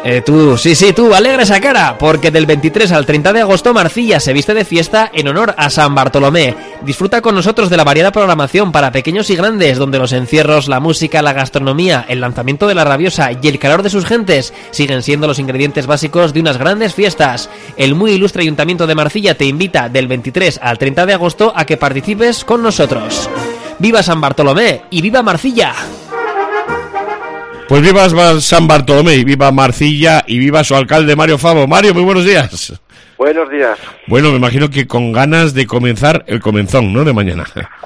Tú, alegra esa cara, porque del 23 al 30 de agosto Marcilla se viste de fiesta en honor a San Bartolomé. Disfruta con nosotros de la variada programación para pequeños y grandes, donde los encierros, la música, la gastronomía, el lanzamiento de la rabiosa y el calor de sus gentes siguen siendo los ingredientes básicos de unas grandes fiestas. El muy ilustre Ayuntamiento de Marcilla te invita del 23 al 30 de agosto a que participes con nosotros. ¡Viva San Bartolomé y viva Marcilla! Pues viva San Bartolomé y viva Marcilla y viva su alcalde Mario Favo. Mario, muy buenos días. Buenos días. Bueno, me imagino que con ganas de comenzar el comenzón, ¿no?, de mañana.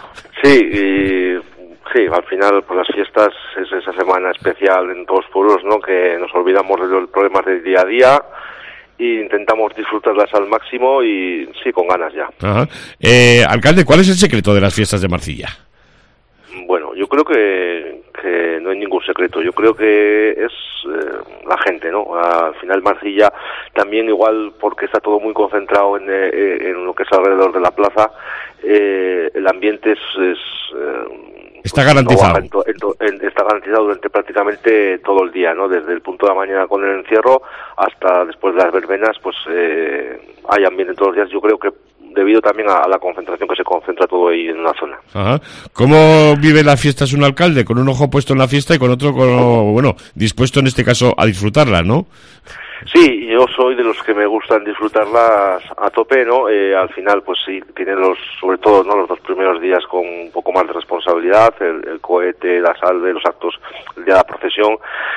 Sí, al final pues las fiestas es esa semana especial en todos los pueblos, ¿no?, que nos olvidamos de los problemas del día a día e intentamos disfrutarlas al máximo y sí, con ganas ya. Ajá. Alcalde, ¿cuál es el secreto de las fiestas de Marcilla? Bueno, yo creo que no hay ningún secreto. Yo creo que es la gente, ¿no? Al final Marcilla también, igual porque está todo muy concentrado en lo que es alrededor de la plaza, el ambiente está garantizado. Está garantizado durante prácticamente todo el día, ¿no? Desde el punto de la mañana con el encierro hasta después de las verbenas, pues hay ambiente todos los días. Yo creo que debido también a la concentración que se concentra todo ahí en una zona. Ajá. ¿Cómo vive las fiestas un alcalde? Con un ojo puesto en la fiesta y con otro, dispuesto en este caso a disfrutarla, ¿no? Sí, yo soy de los que me gustan disfrutarlas a tope, ¿no? Al final, pues sí, tiene sobre todo, ¿no?, los 2 primeros días con un poco más de responsabilidad, el cohete, la salve, los actos, el día de la procesión.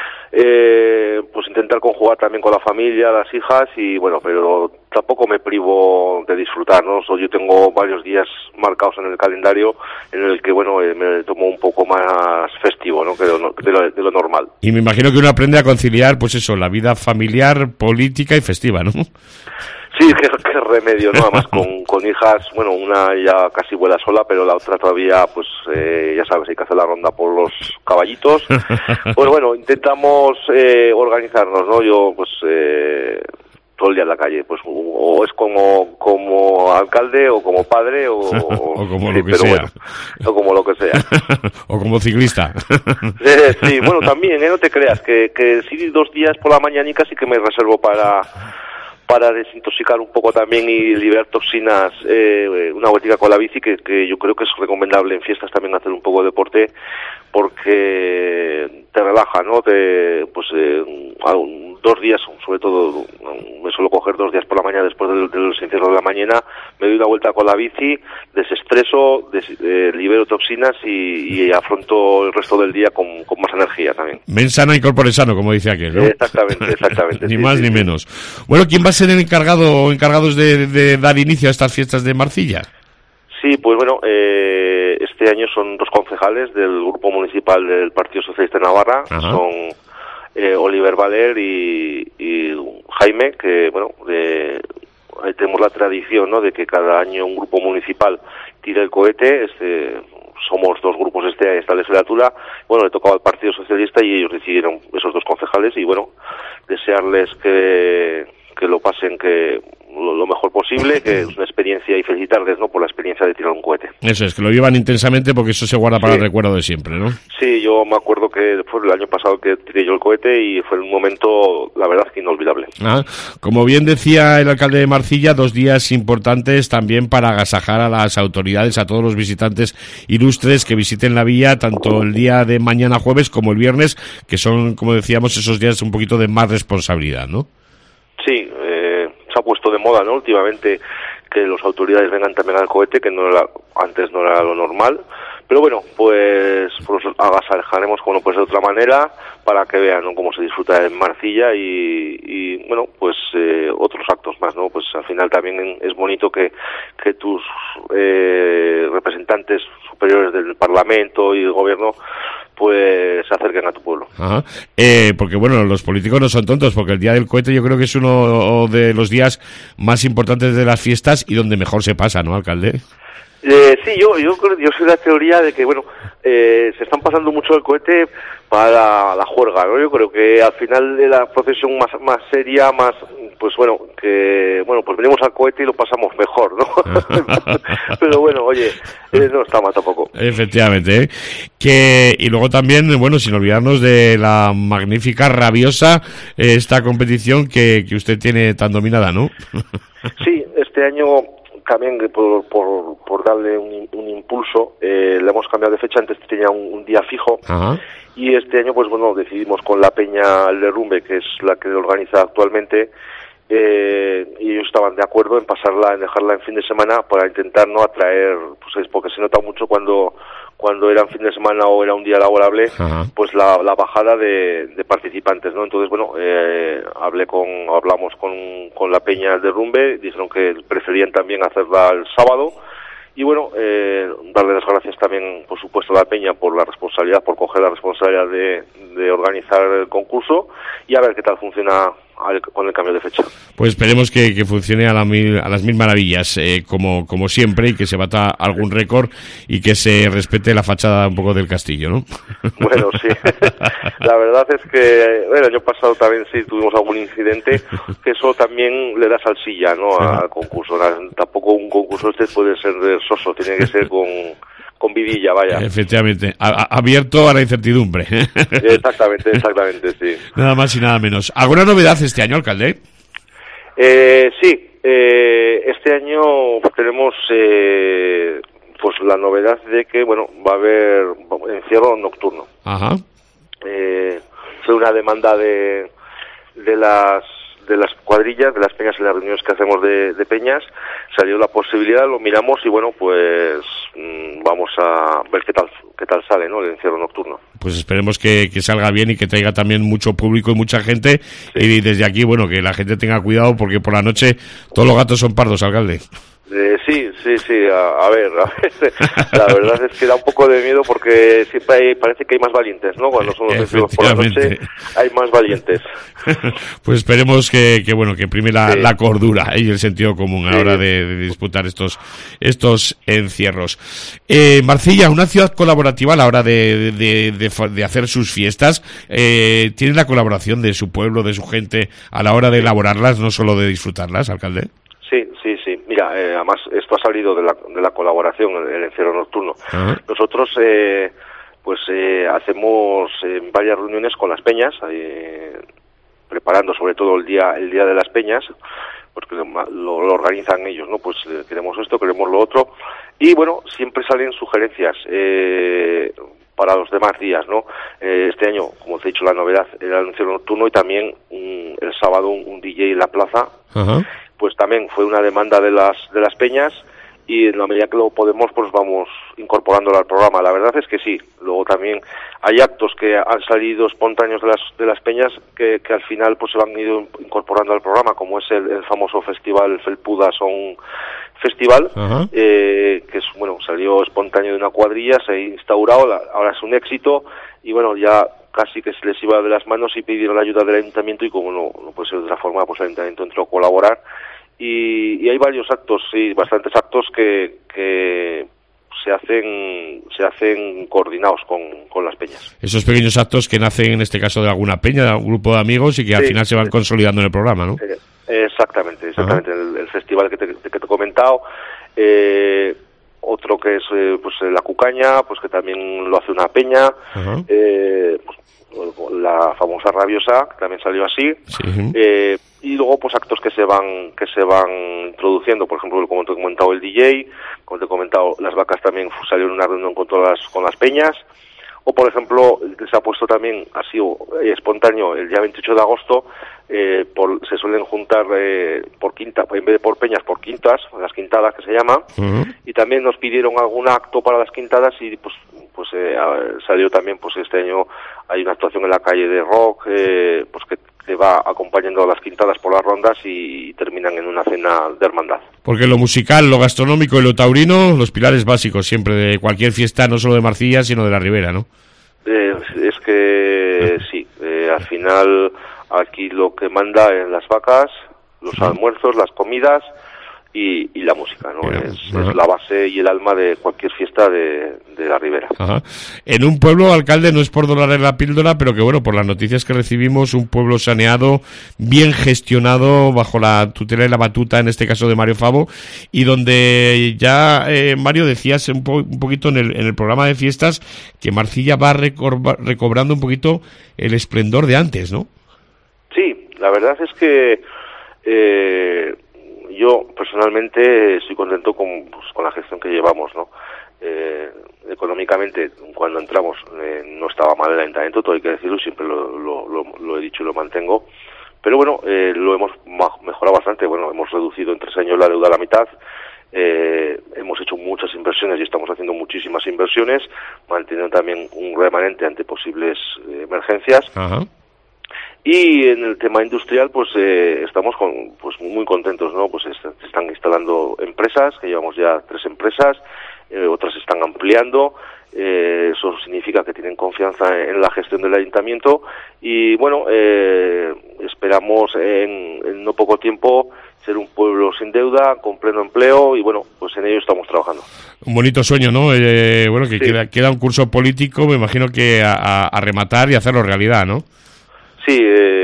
Pues intentar conjugar también con la familia, las hijas y bueno, pero tampoco me privo de disfrutar, ¿no? Yo tengo varios días marcados en el calendario en el que, bueno, me tomo un poco más festivo, ¿no?, de lo normal. Y me imagino que uno aprende a conciliar, pues eso, la vida familiar, política y festiva, ¿no? Sí, qué remedio, ¿no? Además con hijas, bueno, una ya casi vuela sola, pero la otra todavía, pues ya sabes, hay que hacer la ronda por los caballitos. Pues bueno, intentamos organizarnos, ¿no? Yo, pues, todo el día en la calle, pues o es como alcalde o como padre o como sí, lo que sea. Bueno, o como lo que sea. O como ciclista. Sí, bueno, también, no te creas, que sí, 2 días por la mañanica sí que me reservo para desintoxicar un poco también y liberar toxinas, una vueltica con la bici que yo creo que es recomendable en fiestas también hacer un poco de deporte porque te relaja, ¿no? 2 días, sobre todo, me suelo coger 2 días por la mañana después de los encierros de la mañana, me doy una vuelta con la bici, desestreso, libero toxinas y afronto el resto del día con más energía también. Mens sana y corpore sano, como dice aquel, ¿no? Exactamente. Ni más ni menos. Bueno, ¿quién va a ser el encargado o encargados de dar inicio a estas fiestas de Marcilla? Sí, pues bueno, este año son 2 concejales del Grupo Municipal del Partido Socialista de Navarra. Ajá. Son Oliver Valer y Jaime, que bueno, ahí tenemos la tradición, ¿no?, de que cada año un grupo municipal tira el cohete. Somos 2 grupos esta legislatura. Bueno, le tocaba al Partido Socialista y ellos decidieron, esos 2 concejales, y bueno, desearles que lo pasen lo mejor posible, que es una experiencia, y felicitarles, ¿no?, por la experiencia de tirar un cohete. Eso es, que lo llevan intensamente porque eso se guarda para el recuerdo de siempre, ¿no? Sí, yo me acuerdo que fue el año pasado que tiré yo el cohete y fue un momento, la verdad, que inolvidable. Como bien decía el alcalde de Marcilla, 2 días importantes también para agasajar a las autoridades, a todos los visitantes ilustres que visiten la villa, tanto el día de mañana jueves como el viernes, que son, como decíamos, esos días un poquito de más responsabilidad, ¿no? Sí, se ha puesto de moda, ¿no?, últimamente, que las autoridades vengan también al cohete, que antes no era lo normal. Pero bueno, pues agasajaremos, como no puede ser de otra manera, para que vean, ¿no?, cómo se disfruta en Marcilla y bueno, pues otros actos más, ¿no? Pues al final también es bonito que tus representantes superiores del Parlamento y del Gobierno pues se acerquen a tu pueblo. Ajá. Porque bueno, los políticos no son tontos, porque el día del cohete yo creo que es uno de los días más importantes de las fiestas y donde mejor se pasa, ¿no, alcalde? Sí, yo soy de la teoría de que, bueno, se están pasando mucho el cohete para la juerga, ¿no? Yo creo que al final de la procesión más seria, más pues bueno, pues venimos al cohete y lo pasamos mejor, ¿no? Pero bueno, oye, no está mal tampoco. Efectivamente, y luego también, bueno, sin olvidarnos de la magnífica, rabiosa, esta competición que usted tiene tan dominada, ¿no? Sí, este año también por darle un impulso, le hemos cambiado de fecha. Antes tenía un día fijo. Ajá. Y este año, pues bueno, decidimos con la Peña El Derrumbe, que es la que organiza actualmente, y ellos estaban de acuerdo en dejarla en fin de semana para intentar no atraer, pues es porque se nota mucho cuando era en fin de semana o era un día laborable, Ajá. pues la bajada de participantes, ¿no? Entonces, bueno, hablamos con la Peña El Derrumbe, dijeron que preferían también hacerla el sábado. Y bueno, darle las gracias también, por supuesto, a la Peña por coger la responsabilidad de organizar el concurso, y a ver qué tal funciona con el cambio de fecha. Pues esperemos que funcione a las mil maravillas, como siempre, y que se bata algún récord y que se respete la fachada un poco del castillo, ¿no? Bueno, sí. La verdad es que el año pasado también sí tuvimos algún incidente, que eso también le da salsilla, ¿no? Al concurso. Tampoco un concurso puede ser soso, tiene que ser con vidilla, vaya. Efectivamente, abierto a la incertidumbre. Exactamente, sí. Nada más y nada menos. ¿Alguna novedad este año, alcalde? Sí, este año tenemos pues la novedad de que, bueno, va a haber encierro nocturno. Ajá. Fue una demanda de las cuadrillas, de las peñas, en las reuniones que hacemos de peñas, salió la posibilidad, lo miramos y bueno, pues vamos a ver qué tal sale, ¿no? El encierro nocturno. Pues esperemos que salga bien y que traiga también mucho público y mucha gente, sí. Y desde aquí, bueno, que la gente tenga cuidado porque por la noche todos los gatos son pardos, alcalde. Sí, a ver, la verdad es que da un poco de miedo porque siempre parece que hay más valientes, ¿no? Cuando son los festivos por la noche hay más valientes. Pues esperemos que prime la cordura y el sentido común a la hora de disputar estos encierros. Marcilla, una ciudad colaborativa a la hora de hacer sus fiestas, ¿tiene la colaboración de su pueblo, de su gente a la hora de elaborarlas, no solo de disfrutarlas, alcalde? Sí. Mira, además esto ha salido de la colaboración, el encierro nocturno. Uh-huh. Nosotros hacemos varias reuniones con las peñas, preparando sobre todo el día de las peñas, porque lo organizan ellos, ¿no? Pues queremos esto, queremos lo otro, y bueno, siempre salen sugerencias para los demás días, ¿no? Este año, como te he dicho, la novedad era el encierro nocturno y también el sábado un DJ en la plaza. Uh-huh. Pues también fue una demanda de las peñas, y en la medida que lo podemos, pues vamos incorporándolo al programa. La verdad es que sí. Luego también hay actos que han salido espontáneos de las peñas que al final pues se han ido incorporando al programa, como es el famoso festival Felpuda Son Festival, uh-huh. Que es, bueno, salió espontáneo de una cuadrilla, se ha instaurado, ahora es un éxito, y bueno, ya casi que se les iba de las manos y pidieron la ayuda del ayuntamiento, y como no puede ser de otra forma, pues el ayuntamiento entró a colaborar, y hay varios actos, sí, bastantes actos que se hacen coordinados con las peñas. Esos pequeños actos que nacen en este caso de alguna peña, de algún grupo de amigos, y que al final se van consolidando en el programa, ¿no? Exactamente. Uh-huh. El festival que te he comentado, otro que es pues la Cucaña, pues que también lo hace una peña, uh-huh. La famosa Rabiosa, que también salió así, sí. Y luego pues actos que se van introduciendo, por ejemplo, como te he comentado, el DJ, como te he comentado, las vacas también salieron en una reunión con las peñas, o por ejemplo, que se ha puesto también así espontáneo el día 28 de agosto, se suelen juntar por quinta, en vez de por peñas, por quintas, las quintadas que se llaman, uh-huh. Y también nos pidieron algún acto para las quintadas, y pues salió también, pues este año hay una actuación en la calle de rock, pues que va acompañando a las quintadas por las rondas y terminan en una cena de hermandad. Porque lo musical, lo gastronómico y lo taurino, los pilares básicos siempre de cualquier fiesta, no solo de Marcilla, sino de la Ribera, ¿no? Es que sí, al final aquí lo que manda es las vacas, los almuerzos, las comidas, y la música, ¿no? Es la base y el alma de cualquier fiesta de la Ribera. Ajá. En un pueblo, alcalde, no es por dorar la píldora, pero que bueno, por las noticias que recibimos, un pueblo saneado, bien gestionado, bajo la tutela y la batuta, en este caso de Mario Favo, y donde ya, Mario, decías un poquito en el programa de fiestas que Marcilla va recobrando un poquito el esplendor de antes, ¿no? Sí, la verdad es que yo personalmente estoy contento con la gestión que llevamos, ¿no? Económicamente, cuando entramos, no estaba mal el ayuntamiento, todo hay que decirlo, siempre lo he dicho y lo mantengo, pero bueno, lo hemos mejorado bastante. Bueno, hemos reducido en 3 años la deuda a la mitad, hemos hecho muchas inversiones y estamos haciendo muchísimas inversiones, manteniendo también un remanente ante posibles emergencias. Ajá. Y en el tema industrial, pues estamos muy contentos, ¿no? Pues se están instalando empresas, que llevamos ya 3 empresas, otras se están ampliando. Eso significa que tienen confianza en la gestión del ayuntamiento y bueno, esperamos en no poco tiempo ser un pueblo sin deuda, con pleno empleo y bueno, pues en ello estamos trabajando. Un bonito sueño, ¿no? Bueno, que sí. queda un curso político, me imagino que a rematar y hacerlo realidad, ¿no? Sí,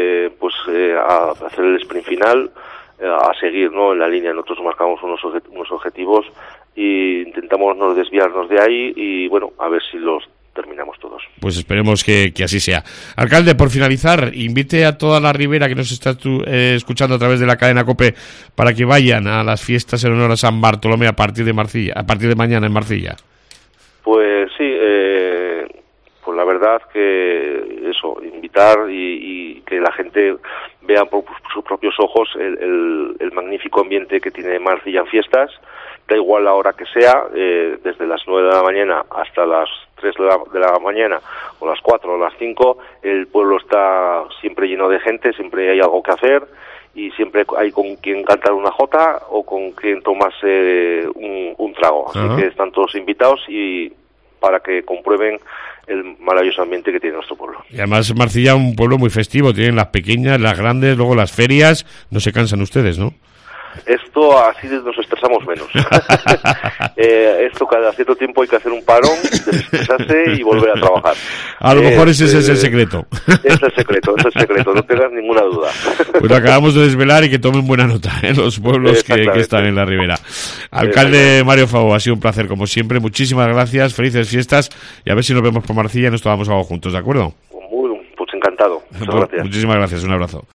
a hacer el sprint final, a seguir, ¿no? En la línea. Nosotros marcamos unos objetivos e intentamos no desviarnos de ahí y bueno, a ver si los terminamos todos. Pues esperemos que así sea. Alcalde, por finalizar, invite a toda la Ribera que nos está escuchando a través de la cadena COPE para que vayan a las fiestas en honor a San Bartolomé a partir de mañana en Marcilla. Pues sí, pues la verdad que eso, invitar y que la gente vea por sus propios ojos el magnífico ambiente que tiene Marcilla en fiestas. Da igual la hora que sea, desde las 9 de la mañana hasta las 3 de la mañana, o las 4 o las 5, el pueblo está siempre lleno de gente, siempre hay algo que hacer y siempre hay con quien cantar una jota o con quien tomarse un trago. Así que están todos invitados y para que comprueben el maravilloso ambiente que tiene nuestro pueblo. Y además Marcilla un pueblo muy festivo, tienen las pequeñas, las grandes, luego las ferias, no se cansan ustedes, ¿no? Esto así nos estresamos menos. Esto cada cierto tiempo hay que hacer un parón, desestresarse y volver a trabajar. A lo mejor ese es el secreto. Es el secreto, no tengas ninguna duda. Pues acabamos de desvelar y que tomen buena nota los pueblos que están en la Ribera. Alcalde Mario Favo, ha sido un placer como siempre, muchísimas gracias, felices fiestas y a ver si nos vemos por Marcilla y nos tomamos algo juntos, ¿de acuerdo? Pues encantado. Muchas gracias. Muchísimas gracias, un abrazo.